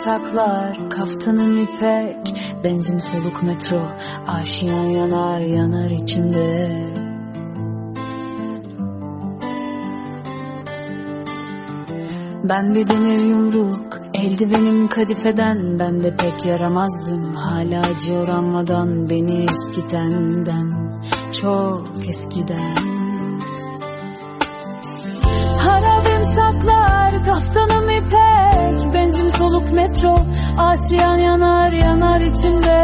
saklar, kaftanım ipek, benzin soluk metro, aşiyan yanar yanar içimde. Ben bir demir yumruk, eldivenim kadifeden, ben de pek yaramazdım, hala acıyor anmadan beni eskitenden, çok eskiden. Harabim saklar, kaftanım ipek, benzin soluk metro, aşiyan yanar yanar içimde.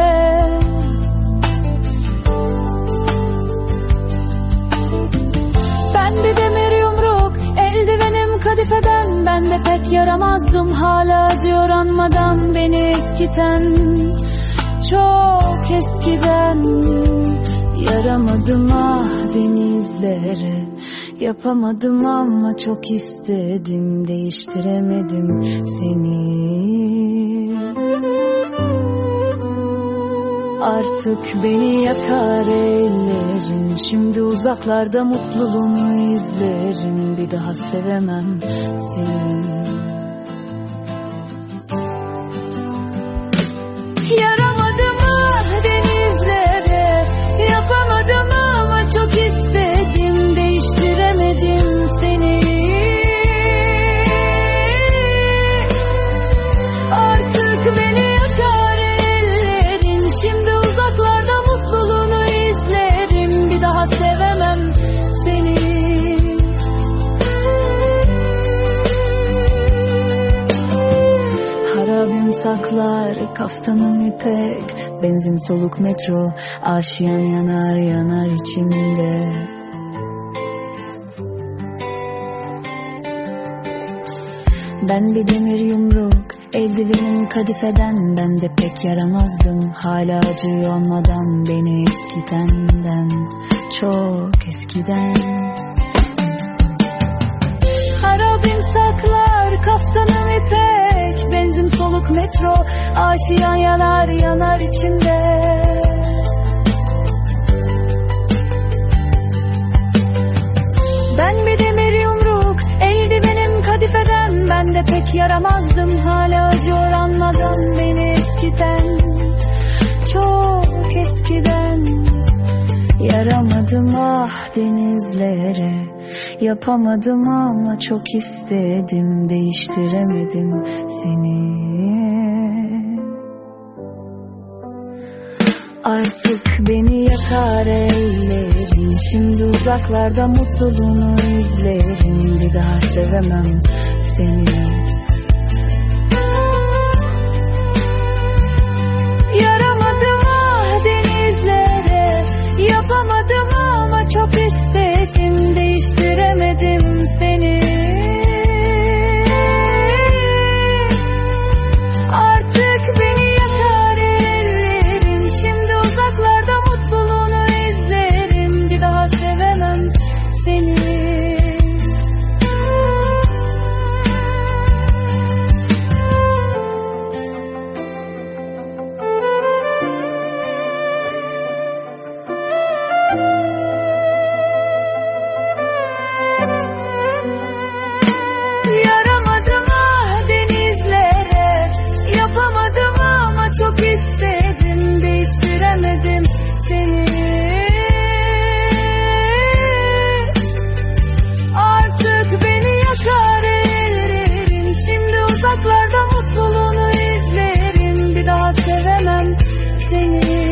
Ben bir demir yumruk, eldivenim kadifeden, ben de pek yaramazdım, hala acıyor anmadan beni eskiten, çok eskiden. Yaramadım ah denizlere, yapamadım ama çok istedim, değiştiremedim seni. Artık beni yakar ellerin, şimdi uzaklarda mutluluğunu izlerim, bir daha sevemem seni. Yaramadım ah denizlere, yapamadım ama çok istedim, değiştiremedim seni. Artık beni yakar ellerin, şimdi uzaklarda mutluluğunu izlerim, bir daha sevemem seni. Harabim saklar, kaftanım ipek, benzin soluk metro, aşiyan yanar yanar içimde. Ben bir demir yumruk, eldivenim kadifeden, ben de pek yaramazdım, hala acıyor olmadan beni eskitenden, çok eskiden. Harabim saklar, kaftanım ipek, benzin soluk metro, aşiyan yanar yanar içimde. Ben bir demir yumruk, eldivenim kadifeden, ben de pek yaramazdım, hala acıyor anmadan beni eskiten, çok eskiden. Yaramadım ah denizlere, yapamadım ama çok istedim, değiştiremedim seni. Artık beni yakar ellerin, şimdi uzaklarda mutluluğunu izlerim, bir daha sevemem seni. Yaramadım ah denizlere, yapamadım ama çok istedim, değiştiremedim seni. Artık beni yakar ellerin, şimdi uzaklarda mutluluğunu izlerim, bir daha sevemem seni. Yaramadım ah denizlere, yapamadım ama çok istedim, değiştiremedim seni. Artık beni yakar ellerin, şimdi uzaklarda mutluluğunu izlerim, bir daha sevemem seni.